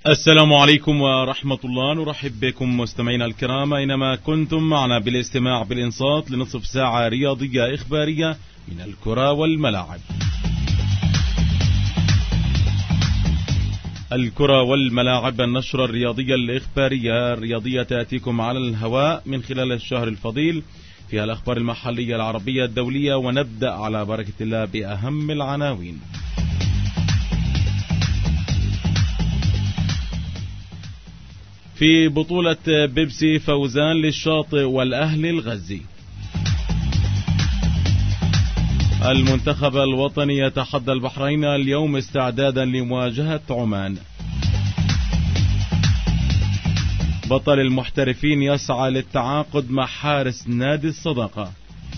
السلام عليكم ورحمة الله. نرحب بكم مستمعينا الكرام أينما كنتم معنا بالاستماع بالإنصات لنصف ساعة رياضية إخبارية من الكرة والملاعب. الكرة والملاعب، النشرة الرياضية الإخبارية الرياضية تأتيكم على الهواء من خلال الشهر الفضيل فيها الأخبار المحلية العربية الدولية. ونبدأ على بركة الله بأهم العناوين. في بطولة بيبسي فوزان للشاطئ والأهلي الغزي. المنتخب الوطني يتحدى البحرين اليوم استعدادا لمواجهة عمان. بطل المحترفين يسعى للتعاقد مع حارس نادي الصداقة.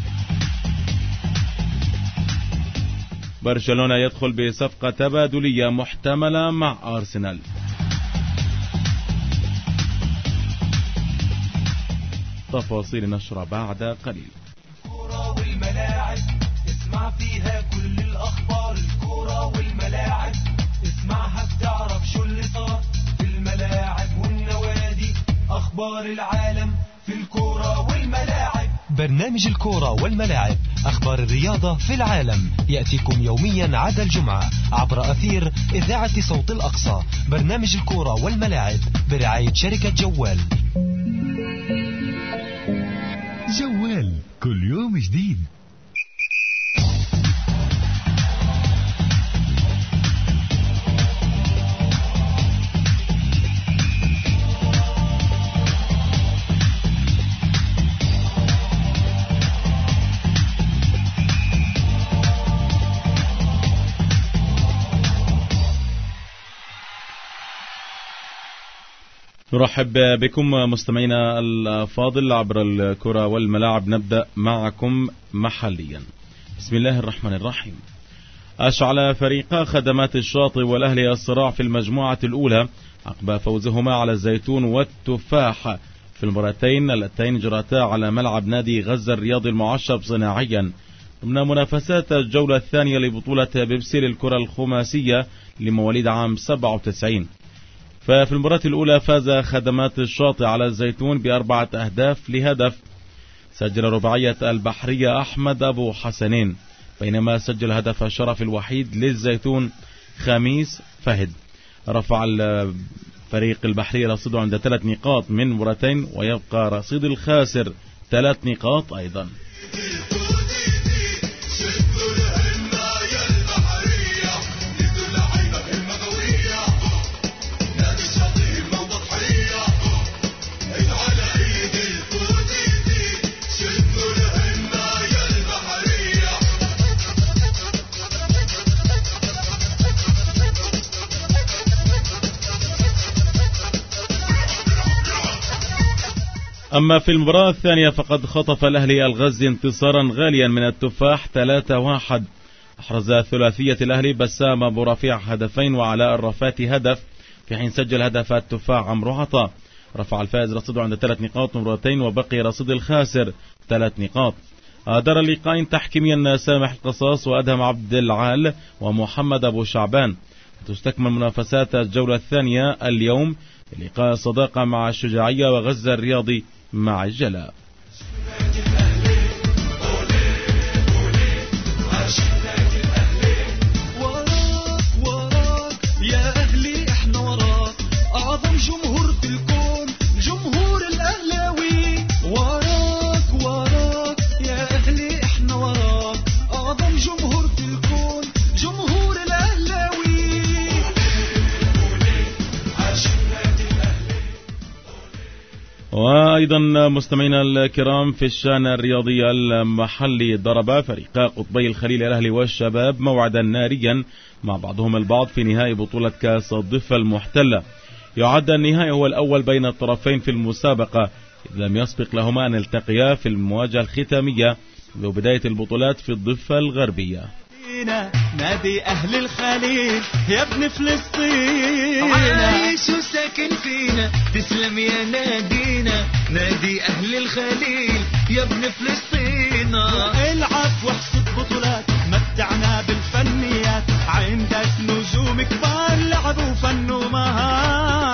برشلونة يدخل بصفقة تبادلية محتملة مع أرسنال. تفاصيل نشرة بعد قليل. الكرة والملاعب اسمع فيها كل الأخبار. الكرة والملاعب اسمعها بتعرف شو اللي صار في الملاعب والنوادي. أخبار العالم في الكرة والملاعب. برنامج الكرة والملاعب، أخبار الرياضة في العالم، يأتيكم يوميا عدا الجمعة عبر أثير إذاعة صوت الأقصى. برنامج الكرة والملاعب برعاية شركة جوال. جوال كل يوم جديد. نرحب بكم مستمعينا الفاضل عبر الكرة والملاعب. نبدأ معكم محليا. بسم الله الرحمن الرحيم. أشعل فريقا خدمات الشاطئ والأهلي الصراع في المجموعة الأولى عقب فوزهما على الزيتون والتفاح في المباراتين اللتين جرتا على ملعب نادي غزة الرياضي المعشب صناعيا ضمن منافسات الجولة الثانية لبطولة بيبسي للكرة الخماسية لمواليد عام 97. ففي المباراة الأولى فاز خدمات الشاطئ على الزيتون ب4 أهداف لهدف. سجل رباعية البحرية أحمد أبو حسنين، بينما سجل هدف الشرف الوحيد للزيتون خميس فهد. رفع الفريق البحرية رصيده عند 3 نقاط من مباراتين، ويبقى رصيد الخاسر 3 نقاط أيضا. أما في المباراة الثانية فقد خطف الأهلي الغزي انتصارا غاليا من التفاح 3-1. أحرز ثلاثية الأهلي بسام أبو رفيع هدفين وعلاء الرفاتي هدف، في حين سجل هدف التفاح عمرو عطا. رفع الفائز رصيده عند 3 نقاط من مباراتين، وبقي رصيد الخاسر 3 نقاط. دار اللقاءين تحكيميا سامح القصاص وأدهم عبد العال ومحمد أبو شعبان. تستكمل منافسات الجولة الثانية اليوم لقاء صداقة مع الشجاعية وغزة الرياضي مع الجلاء. وراك يا أهلي احنا وراك، أعظم جمهور في الكون جمهور الأهلاوي. وراك يا أهلي احنا وراك، أعظم جمهور في الكون جمهور الأهلاوي. وأيضا مستمعينا الكرام في الشان الرياضي المحلي، ضرب فريقا قطبي الخليل الأهلي والشباب موعدا ناريا مع بعضهم البعض في نهائي بطولة كأس الضفة المحتلة. يعد النهائي هو الأول بين الطرفين في المسابقة، إذ لم يسبق لهما أن التقيا في المواجهة الختامية وبداية البطولات في الضفة الغربية. نادي أهل الخليل يا ابن فلسطين، عايش وساكن فينا، تسلم يا نادينا. نادي أهل الخليل يا ابن فلسطين، العب واحصد بطولات، متعنا بالفنيات، عندك نجوم كبار لعبوا فن ومهارات.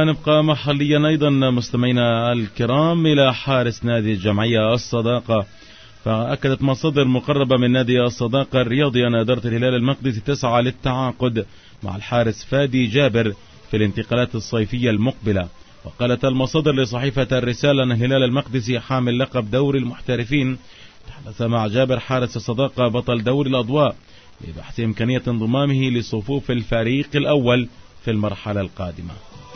ونبقى محليا أيضا مستمعينا الكرام إلى حارس نادي الجمعية الصداقة. فأكدت مصادر مقربة من نادي الصداقة الرياضي أن إدارة الهلال المقدسي تسعى للتعاقد مع الحارس فادي جابر في الانتقالات الصيفية المقبلة. وقالت المصادر لصحيفة الرسالة أن الهلال المقدسي حامل لقب دوري المحترفين تحدث مع جابر حارس الصداقة بطل دوري الأضواء لبحث إمكانية انضمامه لصفوف الفريق الأول في المرحلة القادمة.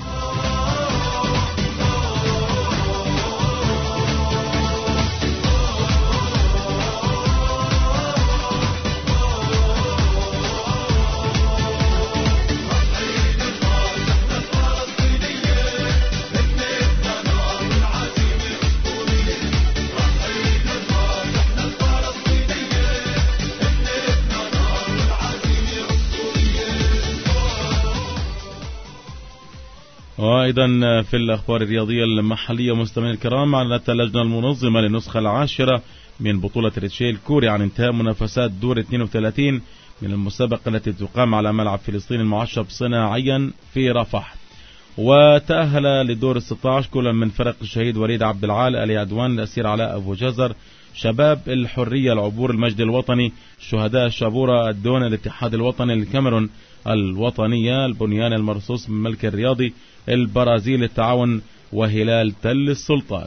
وأيضا في الأخبار الرياضية المحلية مستمعينا الكرام، أعلنت اللجنة المنظمة للنسخة العاشرة من بطولة ريتشيل كوري عن انتهاء منافسات دور 32 من المسابقة التي تقام على ملعب فلسطين المعشب صناعيا في رفح. وتأهل للدور 16 كل من فرق الشهيد وليد عبد العال آل عدوان الأسير علاء أبو جزر، شباب الحرية العبور المجد الوطني، شهداء الشابورة الدون الاتحاد الوطني للكاميرون الوطنية، البنيان المرصوص من ملك الرياضي، البرازيل التعاون، وهلال تل السلطان.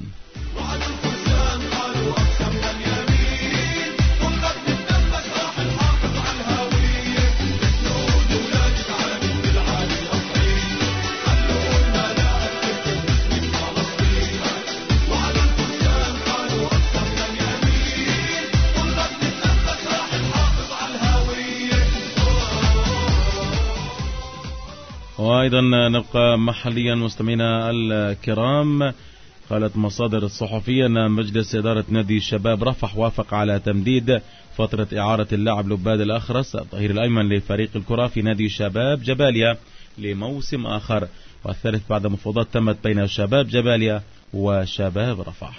وأيضا نبقى محليا مستمعينا الكرام. قالت مصادر الصحفية أن مجلس إدارة نادي شباب رفح وافق على تمديد فترة إعارة اللاعب لباد الأخرس الظهير الأيمن لفريق الكرة في نادي شباب جباليا لموسم آخر، والثالث بعد مفاوضات تمت بين شباب جباليا وشباب رفح.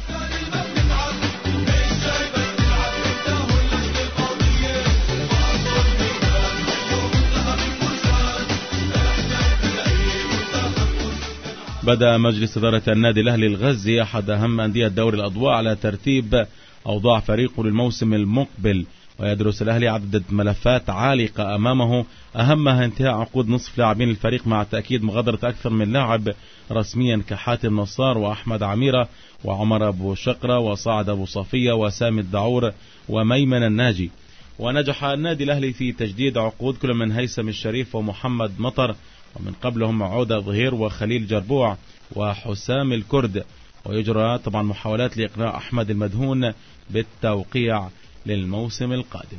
بدأ مجلس إدارة النادي الأهلي الغزي أحد أهم أندية دوري الأضواء على ترتيب أوضاع فريقه للموسم المقبل، ويدرس الأهلي عدد ملفات عالقة أمامه أهمها انتهاء عقود نصف لاعبين الفريق مع تأكيد مغادرة أكثر من لاعب رسميا كحاتم نصار وأحمد عميرة وعمر أبو شقرة وصعد أبو صفية وسامي الدعور وميمن الناجي. ونجح النادي الأهلي في تجديد عقود كل من هيثم الشريف ومحمد مطر، ومن قبلهم عودة ظهير وخليل جربوع وحسام الكرد. ويجرى طبعا محاولات لإقناع أحمد المدهون بالتوقيع للموسم القادم.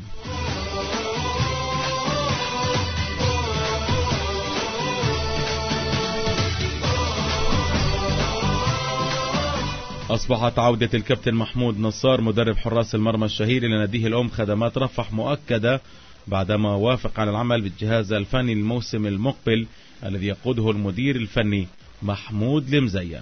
أصبحت عودة الكابتن محمود نصار مدرب حراس المرمى الشهير إلى ناديه الأم خدمات رفح مؤكدة بعدما وافق على العمل بالجهاز الفني للموسم المقبل الذي يقوده المدير الفني محمود المزين.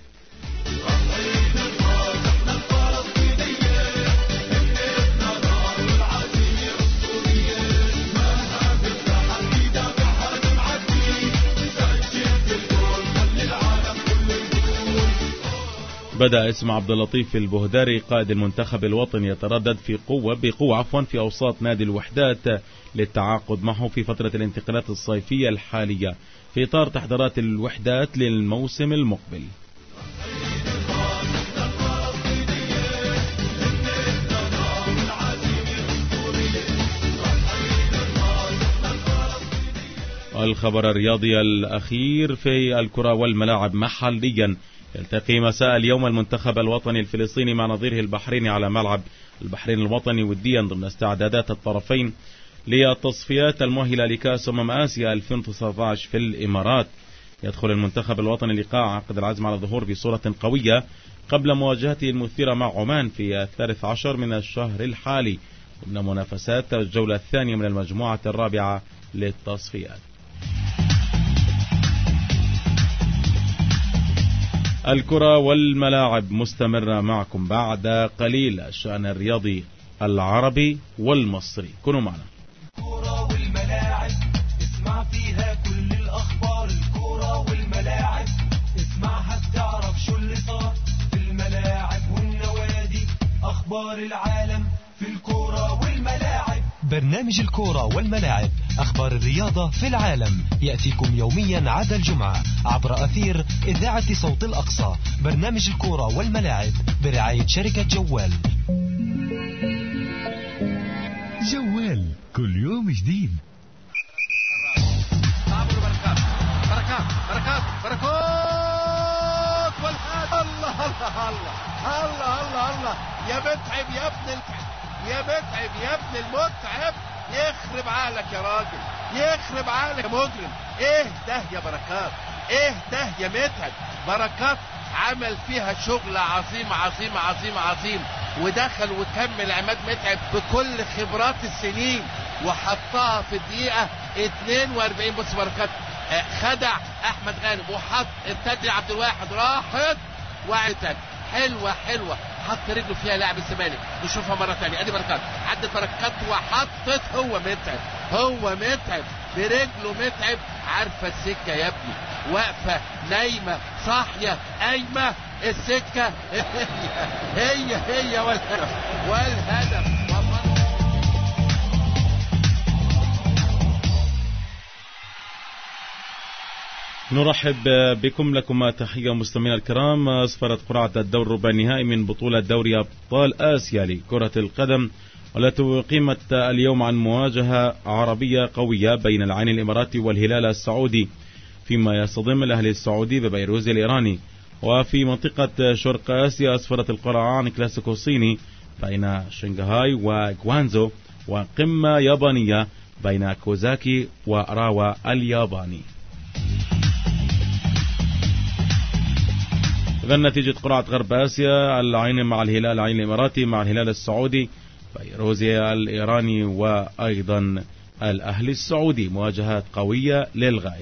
بدأ اسم عبد اللطيف البهداري قائد المنتخب الوطني يتردد بقوة في أوساط نادي الوحدات للتعاقد معه في فترة الانتقالات الصيفية الحالية في إطار تحضيرات الوحدات للموسم المقبل. الخبر الرياضي الأخير في الكرة والملاعب محليا. يلتقي مساء اليوم المنتخب الوطني الفلسطيني مع نظيره البحريني على ملعب البحرين الوطني وديا ضمن استعدادات الطرفين للتصفيات المؤهلة لكأس آسيا 2019 في الإمارات. يدخل المنتخب الوطني اللقاء عقد العزم على الظهور بصورة قوية قبل مواجهته المثيرة مع عمان في 13 من الشهر الحالي ضمن منافسات الجولة الثانية من المجموعة الرابعة للتصفيات. الكرة والملاعب مستمرة معكم بعد قليل. الشأن الرياضي العربي والمصري، كونوا معنا. الكرة والملاعب اسمع فيها كل الأخبار. الكرة والملاعب أخبار العالم في الكورة والملاعب. برنامج الكورة والملاعب، أخبار الرياضة في العالم، يأتيكم يوميا عدا الجمعة عبر أثير إذاعة صوت الأقصى. برنامج الكورة والملاعب برعاية شركة جوال. جوال كل يوم جديد. بركات والحاد. الله الله الله الله الله الله يا متعب يا ابن يا متعب يا ابن المتعب. يخرب عقلك يا راجل، يخرب عقلك يا مجرم. ايه ده يا بركات، ايه ده يا متعب. بركات عمل فيها شغل عظيم عظيم عظيم عظيم، ودخل وكمل عماد متعب بكل خبرات السنين وحطها في الدقيقة 42. بص بركات خدع احمد غانم وحط ابتدى عبد الواحد، راحت وعدت حلوة حلوة، حط رجله فيها لاعب الزمالك. نشوفها مرة تانية، ادي بركات عدت بركات وحطت. هو متعب برجله. متعب عارفة السكة يا ابني، واقفة نايمة صاحية قايمة السكة هي والهدف. نرحب بكم. لكم تحية مستمعينا الكرام. أسفرت قرعة الدور ربع النهائي من بطولة دوري أبطال آسيا لكرة القدم، والتي أقيمت اليوم عن مواجهة عربية قوية بين العين الإماراتي والهلال السعودي، فيما يصطدم الأهلي السعودي ببيروز الإيراني. وفي منطقة شرق آسيا أسفرت القرعة عن كلاسيكو صيني بين شنغهاي وغوانزو، وقمة يابانية بين كوزاكي وراوا الياباني. إذن نتيجة قرعة غرب آسيا: العين مع الهلال، العين الإماراتي مع الهلال السعودي، بيروزيا الإيراني وأيضا الأهلي السعودي. مواجهات قوية للغاية.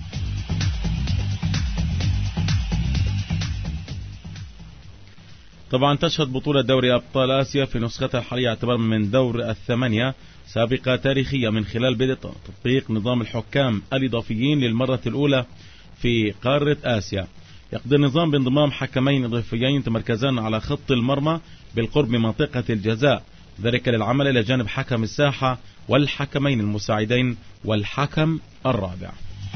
طبعا تشهد بطولة دوري أبطال آسيا في نسختها الحالية اعتبارا من دور الثمانية سابقة تاريخية من خلال بدء تطبيق نظام الحكام الإضافيين للمرة الأولى في قارة آسيا. يقضي النظام بانضمام حكمين إضافيين يتمركزان على خط المرمى بالقرب من منطقة الجزاء، ذلك للعمل إلى جانب حكم الساحة والحكمين المساعدين والحكم الرابع.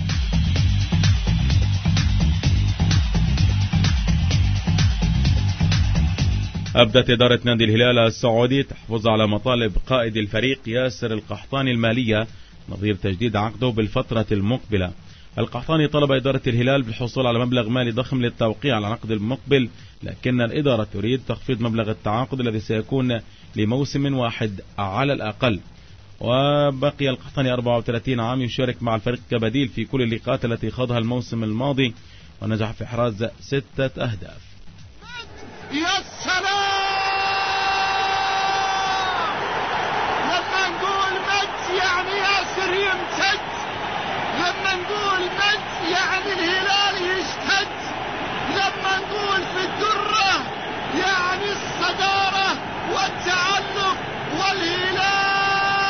أبدت إدارة نادي الهلال السعودي تحفظ على مطالب قائد الفريق ياسر القحطاني المالية نظير تجديد عقده بالفترة المقبلة. القحطاني طلب إدارة الهلال بالحصول على مبلغ مالي ضخم للتوقيع على العقد المقبل، لكن الإدارة تريد تخفيض مبلغ التعاقد الذي سيكون لموسم واحد على الأقل. وبقي القحطاني 34 عام يشارك مع الفريق كبديل في كل اللقاءات التي خاضها الموسم الماضي، ونجح في إحراز 6 أهداف. يا سلام! لما نقول مجد يعني ياسر يمتد، لما نقول مجد يعني الهلال يشتد، لما نقول في الدرة يعني الصدارة والتعلق والهلال.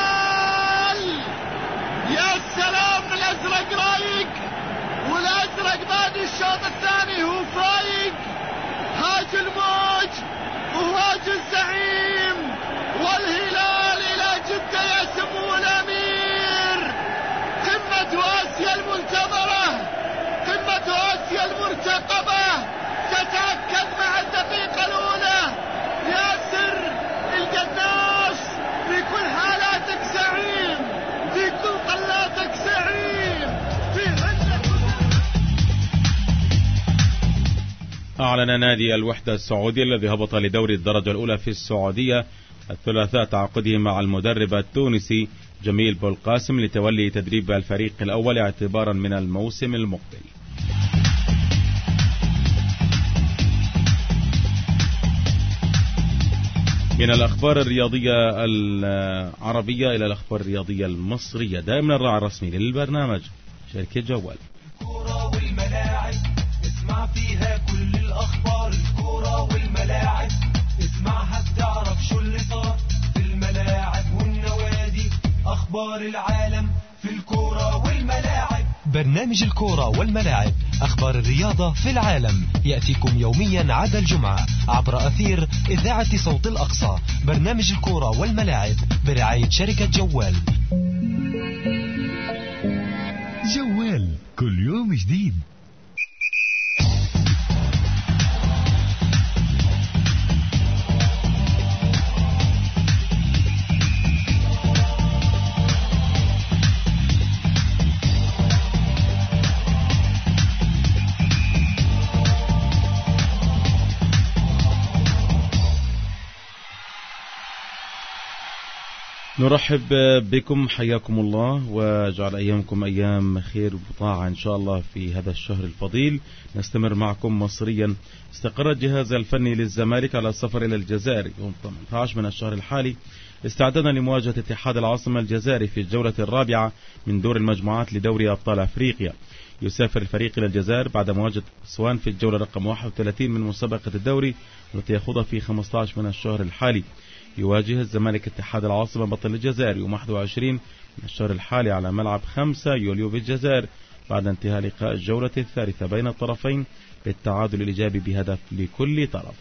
يا سلام! الأزرق رايق، والأزرق بادي الشوط الثاني هو فايق. هاج الموج وهاج الزعيم، والهلال إلى جدة يا سمو الأمير. قمة آسيا المنتظرة، قمة آسيا المرتقبة تتأكد مع الدقيقة الأولى. ياسر القناص، في كل حالاتك زعيم، في كل طلاتك زعيم، في أعلن نادي الوحدة السعودي الذي هبط لدوري الدرجة الأولى في السعودية الثلاثاء تعاقده مع المدرب التونسي جميل بولقاسم لتولي تدريب الفريق الأول اعتبارا من الموسم المقبل. من الأخبار الرياضية العربية إلى الأخبار الرياضية المصرية، دائما الراعي الرسمي للبرنامج شركة جوال. الكورة والملاعب اسمع فيها كل الأخبار. الكورة والملاعب اسمعها بتعرف شو اللي صار في الملاعب والنوادي. أخبار العالم في الكورة والملاعب. برنامج الكورة والملاعب أخبار الرياضة في العالم يأتيكم يوميا عدا الجمعة عبر أثير إذاعة صوت الأقصى. برنامج الكورة والملاعب برعاية شركة جوال. جوال كل يوم جديد. نرحب بكم، حياكم الله وجعل أيامكم أيام خير وطاعة إن شاء الله في هذا الشهر الفضيل. نستمر معكم مصريا. استقر الجهاز الفني للزمالك على السفر إلى الجزائر يوم 18 من الشهر الحالي استعدادا لمواجهة اتحاد العاصمة الجزائري في الجولة الرابعة من دور المجموعات لدوري أبطال أفريقيا. يسافر الفريق إلى الجزائر بعد مواجهة أسوان في الجولة رقم 31 من مسابقة الدوري والتي يخوضها في 15 من الشهر الحالي. يواجه الزمالك اتحاد العاصمة بطل الجزائر يوم 21 من الشهر الحالي على ملعب 5 يوليو بالجزائر بعد انتهاء لقاء الجولة الثالثة بين الطرفين بالتعادل الإيجابي بهدف لكل طرف.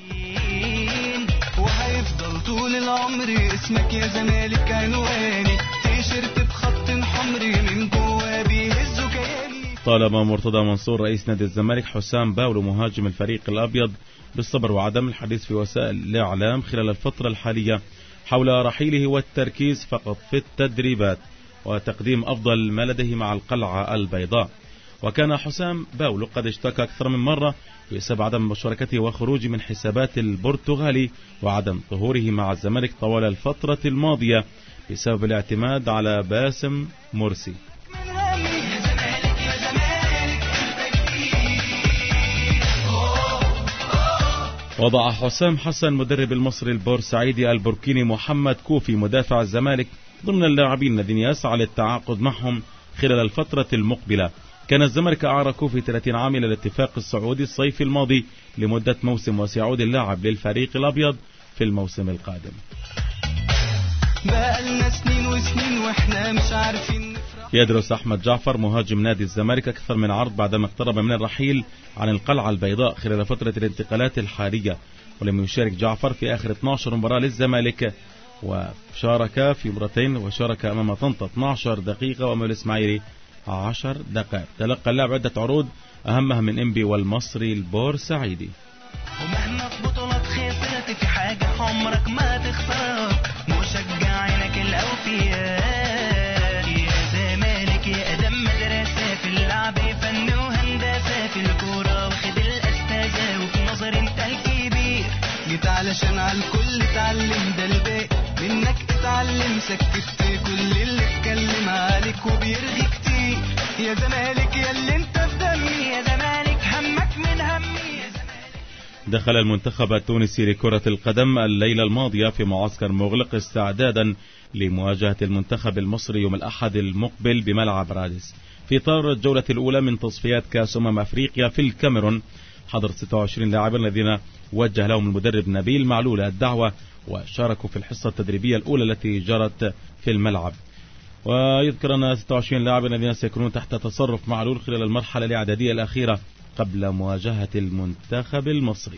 وهيفضل طول العمر اسمك يا زمالك عنواني، تيشيرت بخط حمري من جوا بيهزوا كياني. طالب مرتضى منصور رئيس نادي الزمالك حسام باولو مهاجم الفريق الأبيض بالصبر وعدم الحديث في وسائل الإعلام خلال الفترة الحالية حول رحيله والتركيز فقط في التدريبات وتقديم أفضل ما لديه مع القلعة البيضاء. وكان حسام باولو قد اشتكى أكثر من مرة بسبب عدم مشاركته وخروجه من حسابات البرتغالي وعدم ظهوره مع الزمالك طوال الفترة الماضية بسبب الاعتماد على باسم مرسي. وضع حسام حسن مدرب المصري البورسعيدي البوركيني محمد كوفي مدافع الزمالك ضمن اللاعبين الذين يسعى للتعاقد معهم خلال الفترة المقبلة. كان الزمالك أعار كوفي 30 عام إلى الاتفاق السعودي الصيف الماضي لمدة موسم وسيعود اللاعب للفريق الأبيض في الموسم القادم. بقالنا سنين وسنين واحنا مش عارفين نفرح. يدرس أحمد جعفر مهاجم نادي الزمالك أكثر من عرض بعدما اقترب من الرحيل عن القلعة البيضاء خلال فترة الانتقالات الحالية، ولم يشارك جعفر في آخر 12 مباراة للزمالك وشارك في مرتين وشارك أمام طنطا 12 دقيقة وأمام الإسماعيلي 10 دقائق. تلقى اللاعب عدة عروض أهمها من إنبي والمصري البورسعيدي. ومهما في بطولات خسرت في حاجة عمرك ما تخسر، مشجعينك الأوفياء يا زمالك يا أدم مدرسة في اللعب فن وهندسة في الكورة واخد الأستاذة وفي نظر انت الكبير، جيت علشان على الكل اتعلم ده الباقي منك اتعلم، سكت كل اللي اتكلم عليك وبيرغي كتير يا زمالك يا اللي انت في دمي يا زمالك همك من همي. دخل المنتخب التونسي لكرة القدم الليلة الماضية في معسكر مغلق استعدادا لمواجهة المنتخب المصري يوم الأحد المقبل بملعب رادس في إطار الجولة الأولى من تصفيات كأس أفريقيا في الكاميرون. حضر 26 لاعبا الذين وجه لهم المدرب نبيل معلول الدعوة وشاركوا في الحصة التدريبية الأولى التي جرت في الملعب. ويذكر أن 26 لاعبا الذين سيكونون تحت تصرف معلول خلال المرحلة الإعدادية الأخيرة قبل مواجهة المنتخب المصري.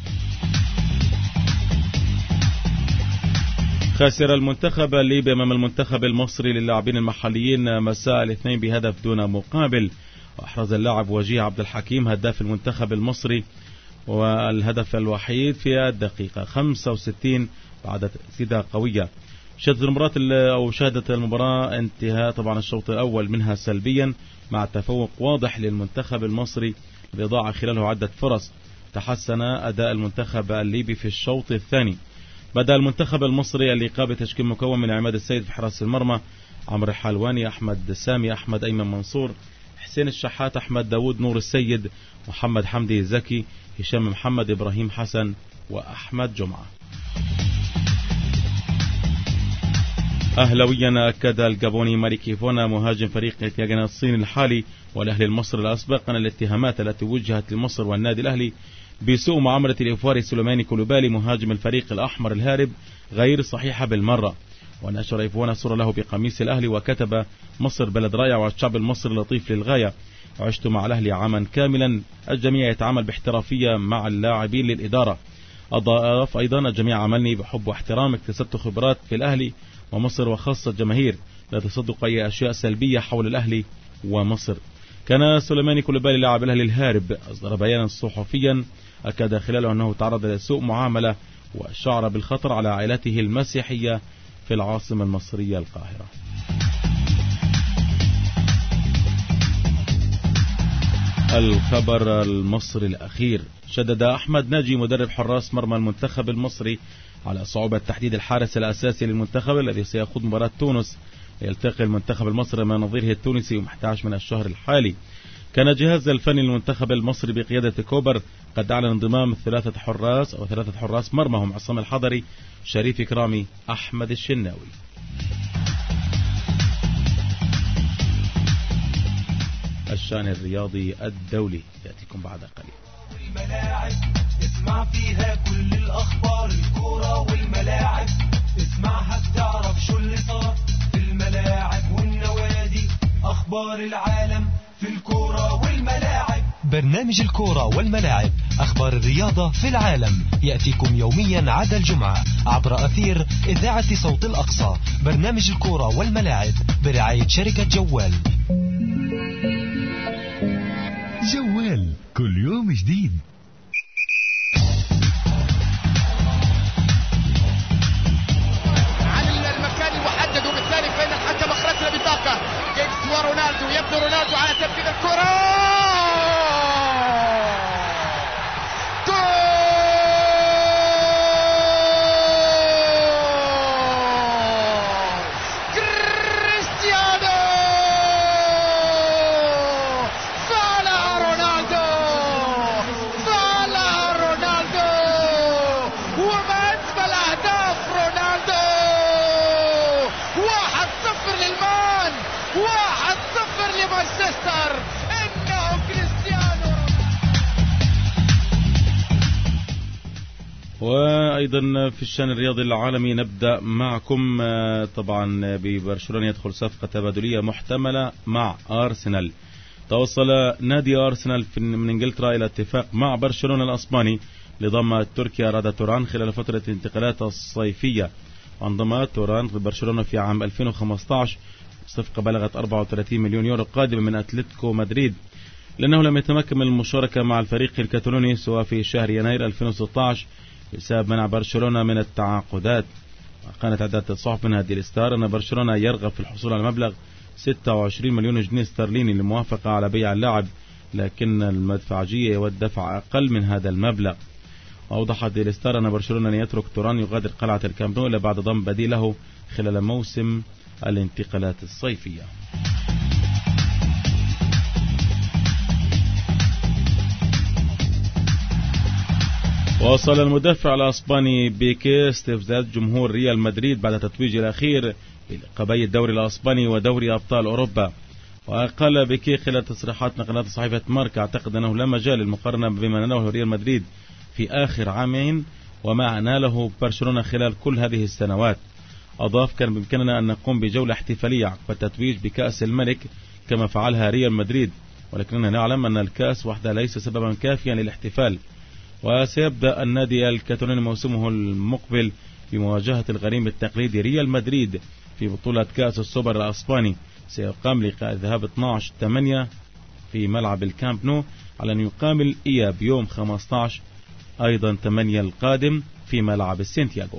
خسر المنتخب الليبي أمام المنتخب المصري للاعبين المحليين مساء الاثنين بهدف دون مقابل، وأحرز اللاعب وجيه عبد الحكيم هداف المنتخب المصري والهدف الوحيد في الدقيقة 65 بعد تسديدة قوية. شهدت المباراة انتهاء طبعا الشوط الأول منها سلبيا مع تفوق واضح للمنتخب المصري بإضاعة خلاله عدة فرص. تحسن أداء المنتخب الليبي في الشوط الثاني. بدأ المنتخب المصري اللقاء بتشكيل مكون من عماد السيد في حراسة المرمى، عمرو الحلواني، أحمد سامي، أحمد أيمن منصور، حسين الشحات، أحمد داود، نور السيد، محمد حمدي زكي، هشام محمد، إبراهيم حسن وأحمد جمعة. أهلويا أكد الجابوني ماريكي فونا مهاجم فريق تياجن الصين الحالي والأهلي المصري الأسبق أن الاتهامات التي وجهت لمصر والنادي الأهلي بسوء معاملة الإفواري سليماني كولوبالي مهاجم الفريق الأحمر الهارب غير صحيحة بالمرة. ونشر إفوانا صورة له بقميص الأهلي وكتب: مصر بلد رائع والشعب المصري لطيف للغاية. عشت مع الأهلي عاما كاملا، الجميع يتعامل باحترافية مع اللاعبين للإدارة. أضاف أيضا الجميع عاملني بحب واحترام، اكتسبت خبرات في الأهلي ومصر وخاصة الجماهير، لا تصدق أي أشياء سلبية حول الأهلي ومصر. كان سليماني كوليبالي لاعب الأهلي الهارب أصدر بيانا صحفيا أكد خلاله أنه تعرض لسوء معاملة وشعر بالخطر على عائلته المسيحية في العاصمة المصرية القاهرة. الخبر المصري الأخير: شدد أحمد ناجي مدرب حراس مرمى المنتخب المصري على صعوبة تحديد الحارس الأساسي للمنتخب الذي سيخوض مباراة تونس، يلتقي المنتخب المصري مع نظيره التونسي يوم 11 من الشهر الحالي. كان الجهاز الفني للمنتخب المصري بقيادة كوبر قد أعلن انضمام ثلاثة حراس مرمى هم عصام الحضري، شريف إكرامي، أحمد الشناوي. الشان الرياضي الدولي يأتيكم بعد قليل. الملاعب اسمع فيها كل الأخبار، الكورة والملاعب اسمعها تعرف شو اللي صار في الملاعب والنوادي، أخبار العالم في الكورة والملاعب. برنامج الكورة والملاعب، أخبار الرياضة في العالم، يأتيكم يوميا عدا الجمعة عبر أثير إذاعة صوت الأقصى. برنامج الكورة والملاعب برعاية شركة جوال. جوال كل يوم جديد. عن المكان المحدد وبالتالي فإن الحكم أخرجنا بطاقة. جيكس ورونالدو، يبدو رونالدو على تنفيذ الكرة. وأيضا في الشأن الرياضي العالمي نبدأ معكم طبعا ببرشلونة يدخل صفقة تبادلية محتملة مع أرسنال. توصل نادي أرسنال من إنجلترا إلى اتفاق مع برشلونة الأسباني لضم تركيا رادا توران خلال فترة الانتقالات الصيفية. انضم توران في برشلونة في عام 2015، صفقة بلغت 34 مليون يورو قادمة من أتلتيكو مدريد، لأنه لم يتمكن من المشاركة مع الفريق الكتالوني سواء في شهر يناير 2016 بسبب منع برشلونة من التعاقدات. قالت عدة الصحف من هذه الستار أن برشلونة يرغب في الحصول على مبلغ 26 مليون جنيه استرليني للموافقة على بيع اللاعب، لكن المدفعجية يود دفع أقل من هذا المبلغ. أوضحت الستار أن برشلونة يترك توران يغادر قلعة الكامب نو إلا بعد ضم بديله خلال موسم الانتقالات الصيفية. وصل المدافع الأسباني بيكي استفزاز جمهور ريال مدريد بعد تتويج الأخير بلقبي الدوري الأسباني ودوري أبطال أوروبا. وقال بيكي خلال تصريحات نقلت صحيفة ماركا: أعتقد أنه لا مجال للمقارنة بما ناله ريال مدريد في آخر عامين وما ناله برشلونة خلال كل هذه السنوات. أضاف: كان بإمكاننا أن نقوم بجولة احتفالية عقب التتويج بكأس الملك كما فعلها ريال مدريد، ولكننا نعلم أن الكأس وحده ليس سببا كافيا للاحتفال. وسيبدأ النادي الكاتالوني موسمه المقبل بمواجهة الغريم التقليدي ريال مدريد في بطولة كأس السوبر الأسباني. سيقام لقاء الذهاب 12/8 في ملعب الكامب نو، على أن يقام الإياب يوم 15 أيضا 8 القادم في ملعب السانتياغو.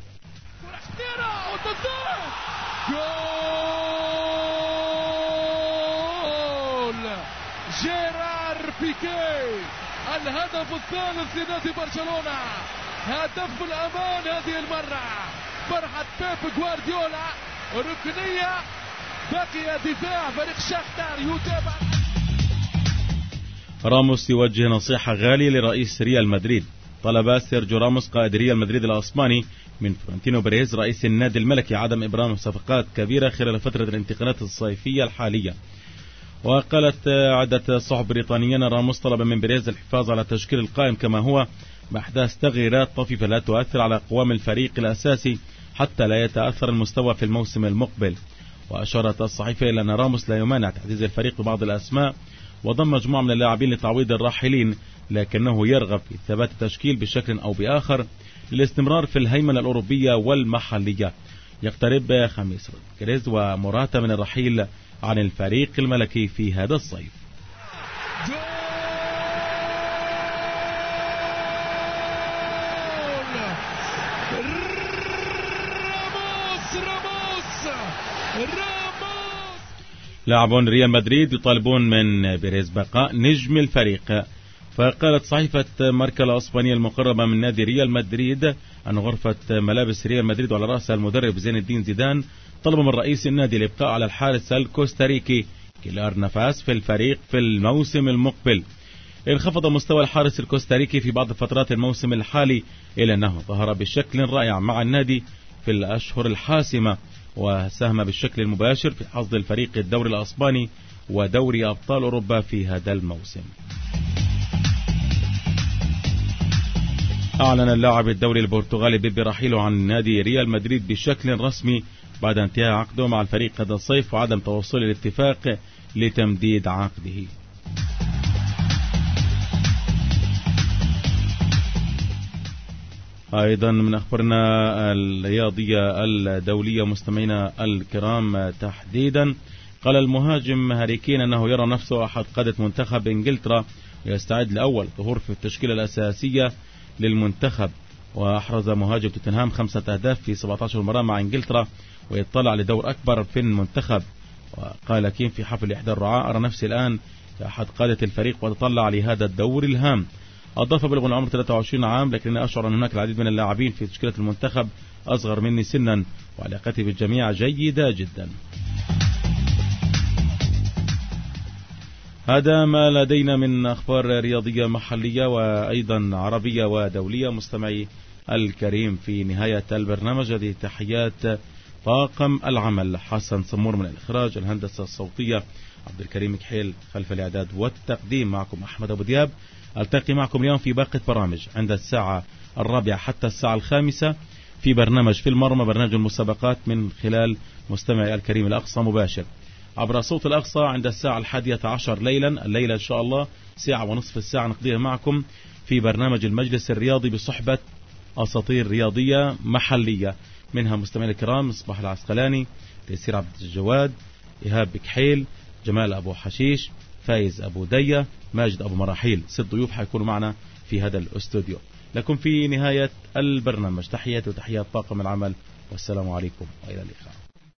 جيرار بيكي الهدف الثالث لنادي برشلونة، هدف الأمان هذه المرة. فرحة بيب غوارديولا، ركنية، بقي دفاع فريق شاختار يتابع. راموس يوجه نصيحة غالية لرئيس ريال مدريد. طلب سيرجيو راموس قائد ريال مدريد الأسباني من فلورنتينو بيريز رئيس النادي الملكي عدم إبرام صفقات كبيرة خلال فترة الانتقالات الصيفية الحالية. وقالت عدة صحف بريطانية أن راموس طلب من بيريز الحفاظ على التشكيل القائم كما هو بأحداث تغييرات طفيفة لا تؤثر على قوام الفريق الأساسي حتى لا يتأثر المستوى في الموسم المقبل. وأشارت الصحيفة إلى أن راموس لا يمانع تحديث الفريق ببعض الأسماء، وضم مجموعة من اللاعبين لتعويض الراحلين، لكنه يرغب في ثبات التشكيل بشكل أو بآخر للاستمرار في الهيمنة الأوروبية والمحلية. يقترب خميس رودريغيز وموراتا من الرحيل عن الفريق الملكي في هذا الصيف. لاعبون ريال مدريد يطالبون من بيريز بقاء نجم الفريق. فقالت صحيفة ماركا الأسبانية المقربة من نادي ريال مدريد أن غرفة ملابس ريال مدريد وعلى رأسها المدرب زين الدين زيدان طلب من رئيس النادي الإبقاء على الحارس الكوستاريكي كيلار نافاس في الفريق في الموسم المقبل. انخفض مستوى الحارس الكوستاريكي في بعض فترات الموسم الحالي إلى أنه ظهر بشكل رائع مع النادي في الأشهر الحاسمة، وساهم بالشكل المباشر في حصد الفريق الدوري الأسباني ودوري أبطال أوروبا في هذا الموسم. أعلن اللاعب الدولي البرتغالي بيبي رحيله عن نادي ريال مدريد بشكل رسمي بعد انتهاء عقده مع الفريق هذا الصيف وعدم توصل الاتفاق لتمديد عقده. أيضا من أخبارنا الرياضية الدولية مستمعينا الكرام تحديدا، قال المهاجم هاري كين أنه يرى نفسه أحد قادة منتخب إنجلترا ويستعد لأول ظهور في التشكيلة الأساسية للمنتخب. وأحرز مهاجم توتنهام 5 أهداف في 17 مباراة مع إنجلترا ويطلع لدور أكبر في المنتخب. وقال كين في حفل إحدى الرعاة: أرى نفسي الآن كأحد قادة الفريق وأتطلع لهذا الدور الهام. أضاف: بلغ العمر 23 عام، لكنني أشعر أن هناك العديد من اللاعبين في تشكيلة المنتخب أصغر مني سنا وعلاقتي بالجميع جيدة جدا. هذا ما لدينا من أخبار رياضية محلية وأيضا عربية ودولية. مستمعي الكريم، في نهاية البرنامج هذه تحيات طاقم العمل: حسن صمور من الإخراج، الهندسة الصوتية عبد الكريم كحيل، خلف الإعداد والتقديم معكم أحمد أبو دياب. ألتقي معكم اليوم في باقي برامج عند الساعة 4 حتى الساعة 5 في برنامج في المرمى، برنامج المسابقات من خلال مستمعي الكريم الأقصى مباشر عبر صوت الأقصى عند الساعة 11 ليلا. الليلة إن شاء الله ساعة ونصف الساعة نقضيها معكم في برنامج المجلس الرياضي بصحبة أساطير رياضية محلية، منها مستمعي الكرام مصباح العسقلاني، تيسير عبد الجواد، إيهاب بكحيل، جمال أبو حشيش، فايز أبو دية، ماجد أبو مراحيل. 6 ضيوف حيكونوا معنا في هذا الاستوديو. لكم في نهاية البرنامج تحياتي وتحيات طاقم العمل، والسلام عليكم وإلى اللقاء.